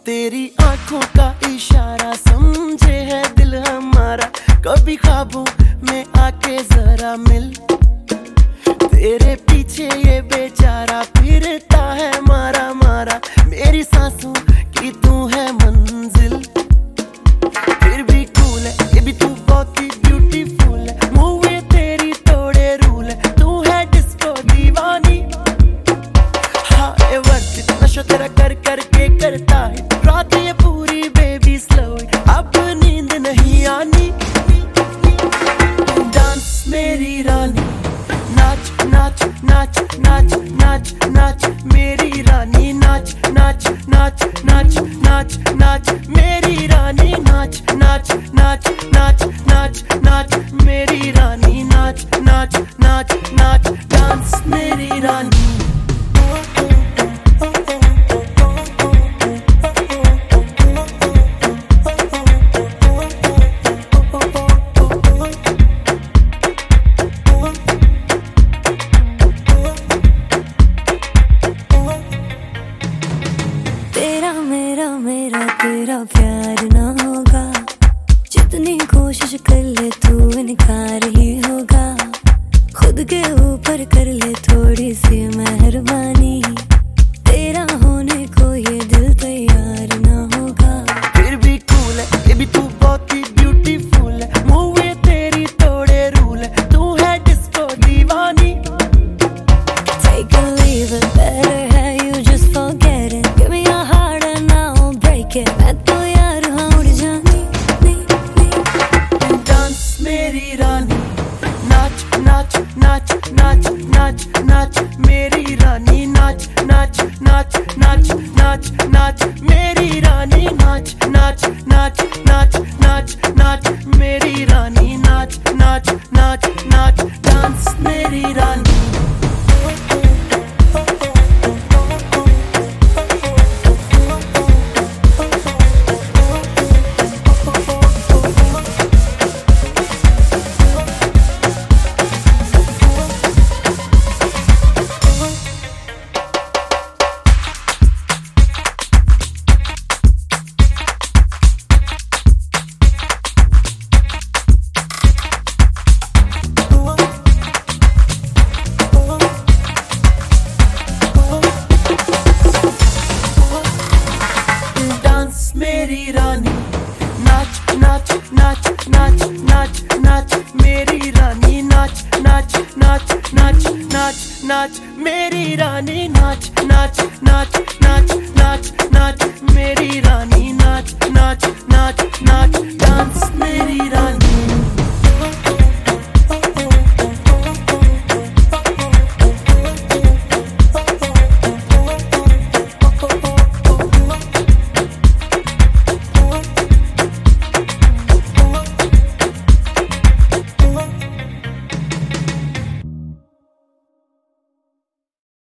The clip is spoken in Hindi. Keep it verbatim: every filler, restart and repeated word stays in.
तेरी आंखों का इशारा समझे है दिल हमारा, कभी ख्वाबों में आके जरा मिल। तेरे पीछे ये बेचारा फिरता है मारा मारा, मेरी सांसों की तू है मंजिल। फिर भी कूल है ये भी तू बहुत ही ब्यूटीफुल है, मूव ये तेरी तोड़े रूल है, तू है डिस्को दीवानी। हाँ ये वर्थ नशा तेरा कर कर के करता है, रात ये पूरी बेबी स्लो, अब नींद नहीं आनी। डांस मेरी रानी, नाच नाच नाच नाच नाच नाच मेरी रानी, नाच नाच नाच नाच नाच नाच मेरी रानी, नाच नाच नाच नाच नाच नाच मेरी रानी, नाच नाच नाच नाच डांस मेरी रानी। तेरा मेरा मेरा तेरा प्यार ना होगा, जितनी कोशिश कर ले तू इनकार ही होगा। खुद के ऊपर कर ले थोड़ी सी मेहरबानी, तेरा होने को ये दिल तैयार ना होगा। फिर भी कूल है ये भी तू बहुत ही ब्यूटीफुल है, मूव ये तेरी तोड़े रूल है, तू है डिस्को दीवानी। Take a leave it, better है you just forget it, give me your heart and I'll break it। मैं तो यार हाँ उड़ जानी नी नी। डांस मेरी रानी, नाच नाच नाच नाच नाच नाच मेरी रानी, नाच नाच नाच नाच नाच नाच मेरी रानी, नाच नाच नाच नाच नाच नाच मेरी रानी, नाच नाच नाच नाच डांस मेरी रानी। मेरी रानी, नाच नाच नाच नाच नाच नाच मेरी रानी, नाच नाच नाच नाच नाच नाच मेरी रानी, नाच नाच नाच नाच नाच नाच मेरी रानी, नाच नाच नाच नाच